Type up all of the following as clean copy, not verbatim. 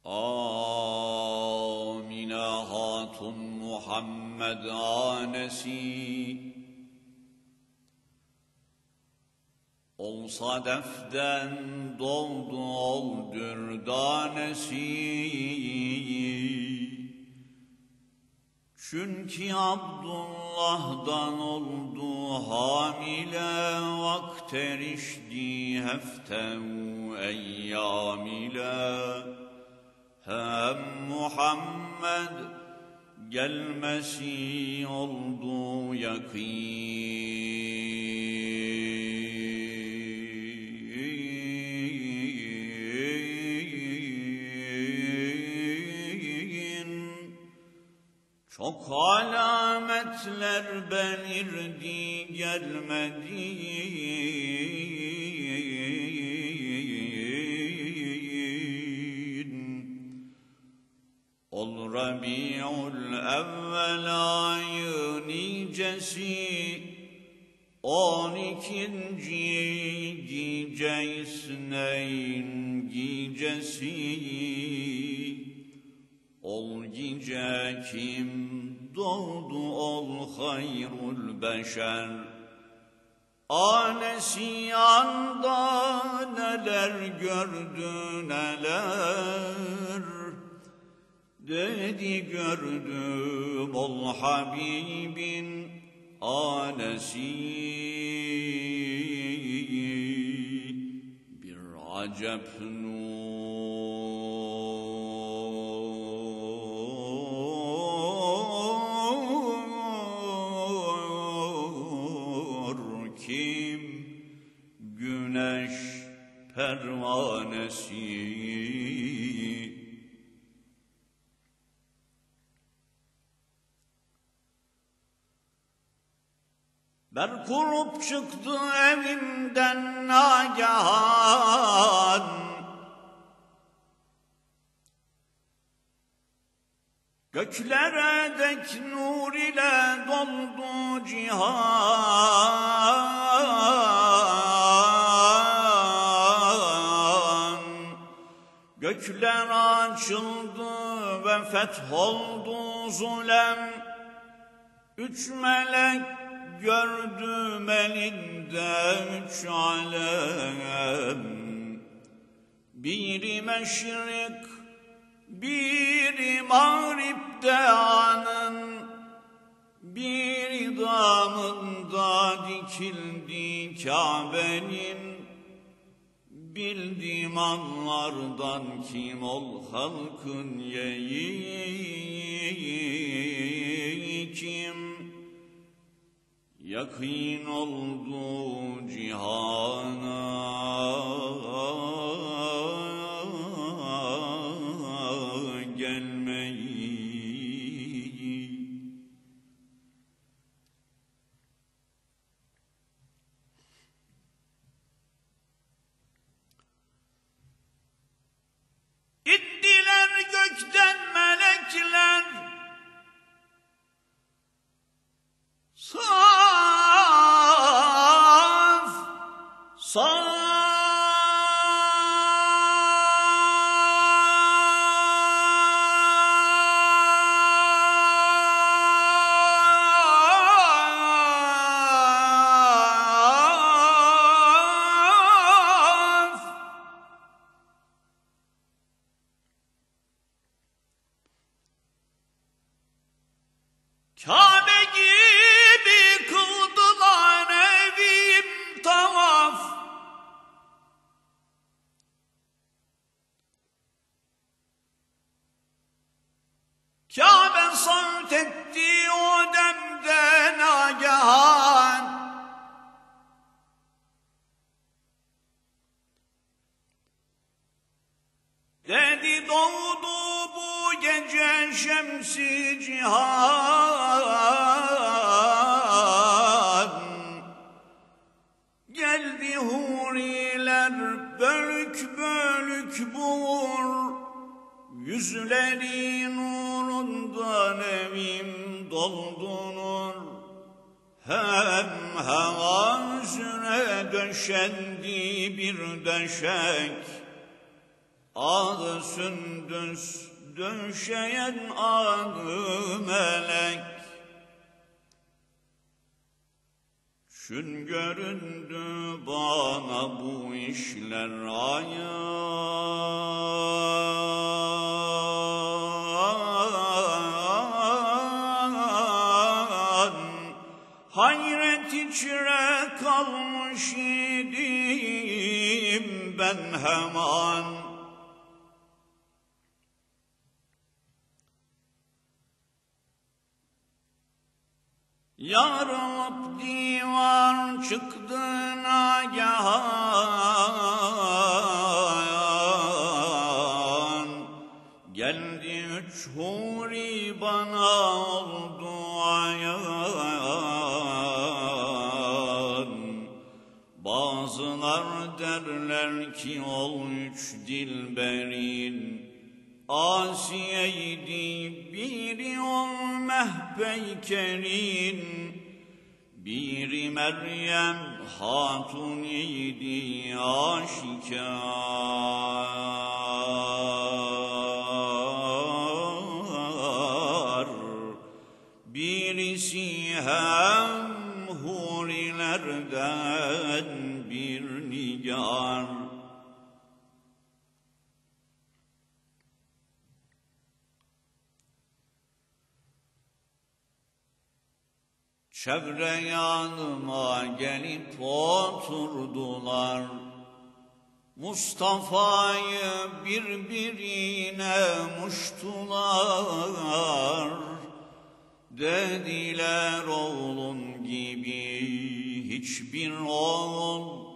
Amine Hatun Muhammed anesi olsa defden doğdu ol dürdanesi. Çünkü Abdullah'dan oldu hamile, vakt erişti heftev eyyam ile. Hem Muhammed gelmesi oldu yakîn. Çok alametler belirdi gelmedi. Ol Rabi'ül evvel ayı nicesi, 12. gece İsneyn gecesi. Ol gece kim doğdu ol hayrul beşer. Anesi anda neler gördü neler. Dedi gördüm ol Habibin anesi. Bir acep kim güneş pervanesi. Ber kurup çıktı evinden nagahan. Göklere dek nur ile doldu cihan. Gökler açıldı ve fetholdu zulem. 3 melek gördüm elinde 3 alem. Biri meşrik, biri mağripte anın, biri damında dikildi Kabe'nin. Bildim anlardan kim ol halkın yeği kim. Yakîn oldu cihana gelmeyi. İttiler gökten melekler, saf saf. Kabe gibi kıldılar evim tavaf. Kabe savt etti o demden agahan. Dedi doğdu bu gece şemsi cihan. Geldi huriler bölük bölük buğur. Yüzleri nurundan evim doldunur. Hem hava üzere döşendi bir döşek. adı sündüs döşeyen adı melek. Şün göründü bana bu işler ayan, hayret içre kalmış idim ben hemen. Yarılıp divan çıktı nagahan, geldi üç huri bana oldu ayan. Bazılar derler ki ol üç dilberin, Asiye'ydi biri ol Mehpeyker'in, biri Meryem Hatun idi aşikar, birisi hem hurilerden bir nigar. Çevre yanıma gelip oturdular, Mustafa'yı birbirine muştular. Dediler oğlun gibi hiçbir oğul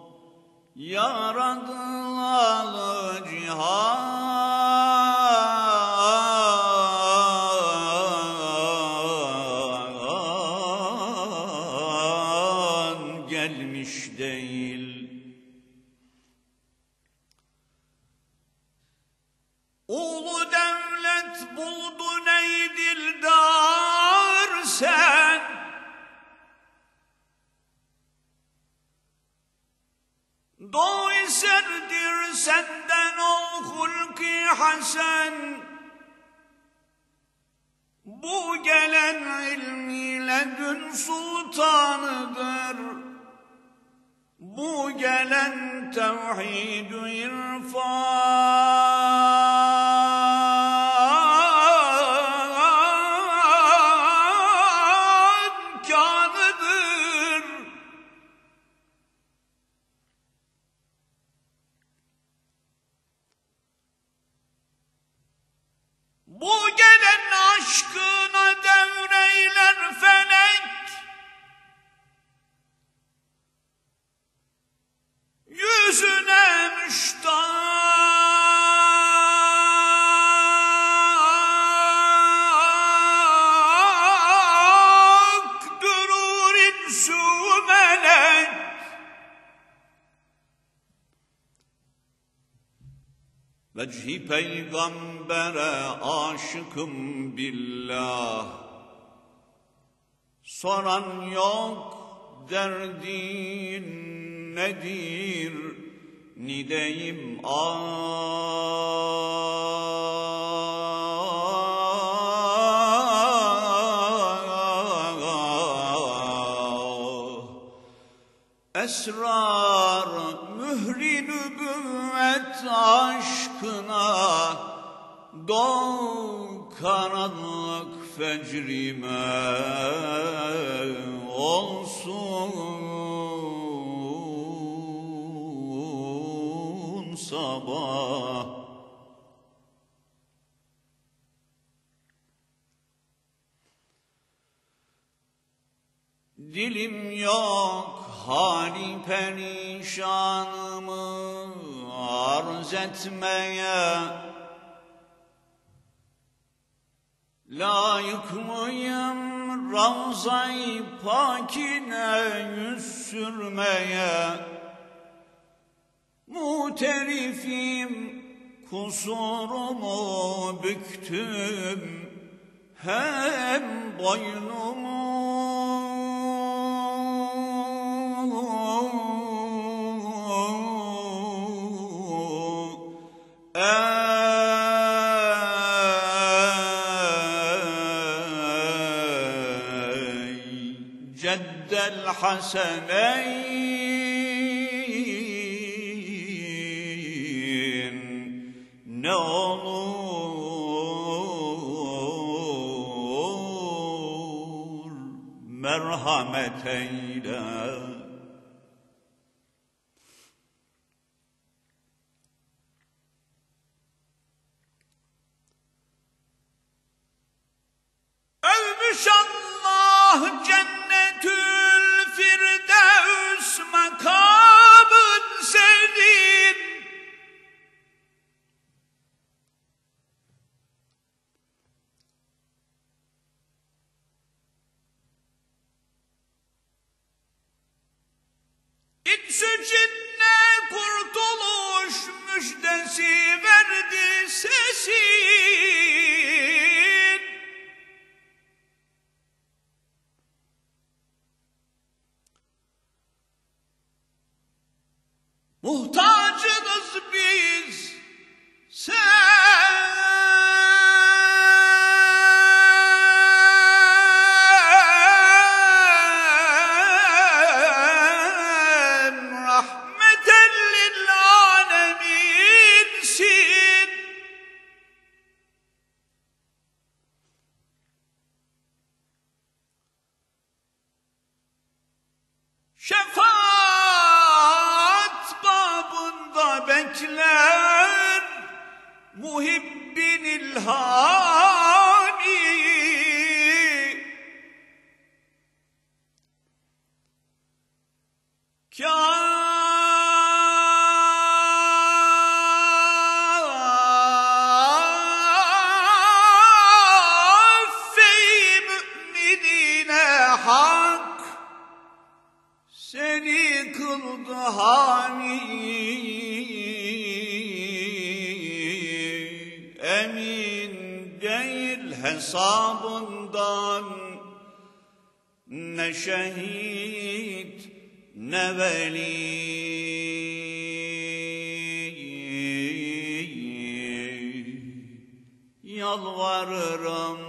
yaradılalı cihan. Gelmiş değil. Ulu devlet buldun ey dildar sen, doğu eserdir senden ol hulki hasen. Bu gelen ilmiyle dün sultanıdır, bu gelen tevhid-ü irfan kânıdır. Bu gelen aşkına devreyler felek, yüzüne müştak durur insü melek. Vecihi peygambere aşıkım billah, soran yok derdin nedir, nideyim esrar mühri nübüvvet aşkına, doğ karanlık fecrime olsun sabah. Dilim yok hali perişanımı arz etmeye, layık mıyım Ravza-i Pakine yüz sürmeye? Muterifim kusurumu büktüm, hem boynumu eddel haseneyn, ne olur merhamet eyle. Övmüş Allah cennetül firdevs makamın senin. İnsü cinne kurtuluş müjdesi verdi sesin. Muhtacınız biz, sen rahmeten lil aleminsin. Şefaat babında bekler muhibbin ilhami. Kâfe-i müminine hak seni kıldı hami. Emin değil hesabından ne şehit ne veli. Yalvarırım,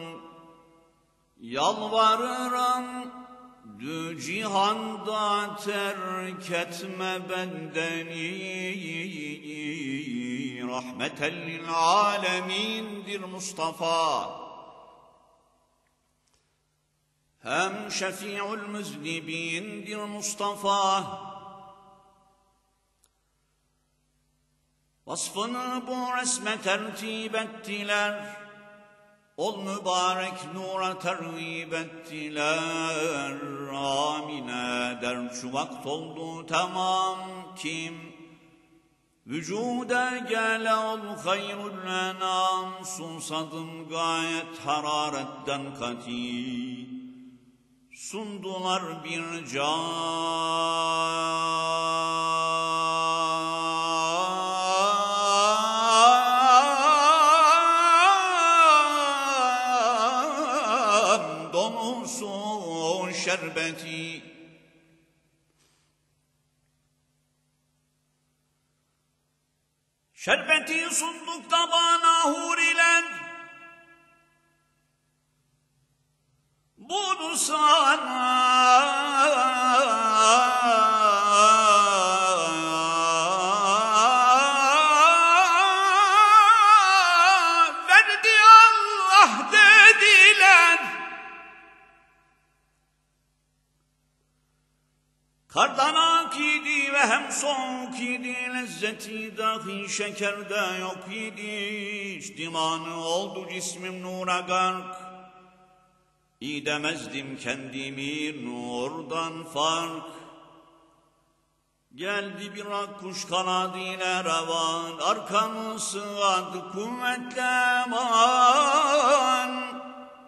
yalvarırım, dü cihanda terk etme bendeni. Rahmeten lil alemindir Mustafa. Hem şefi'ül müznibindir Mustafa. Vasfını bu resme tertip ettiler. Ol mübarek nura tergib ettiler. Amine der şu vakt oldu tamam kim vücuda gele ol hayrul enam. Sunsadım gayet hararetten kati, sundular bir can dolusu şerbeti. Şerbeti sunduk tabağına huriler, bunu sana verdi Allah dediler. Kardan akidi ve hem soğuk idi, lezzeti dahi şekerde yok idi. İçtimanı oldu cismim nura gark, İdemezdim kendimi nurdan fark. Geldi bir akkuş kanadıyla revan, arkamı sığadı kuvvetle eman.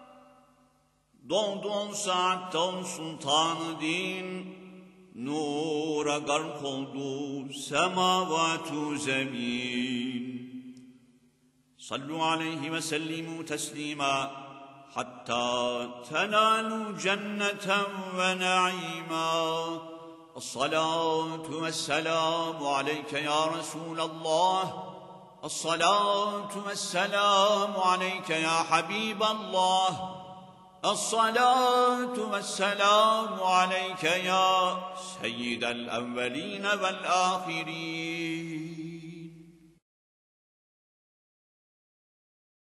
Doğdu 10 saatte 10 sultanı din, nura gark oldu semavatu zemin. Sallu aleyhi ve sellimu teslima hatta tenalu cenneten ve naima. Es-salatu vesselamu aleyke ya Resulallah. Es-salatu vesselamu aleyke ya Habiballah. الصلاة والسلام عليك يا سيد الأولين والآخرين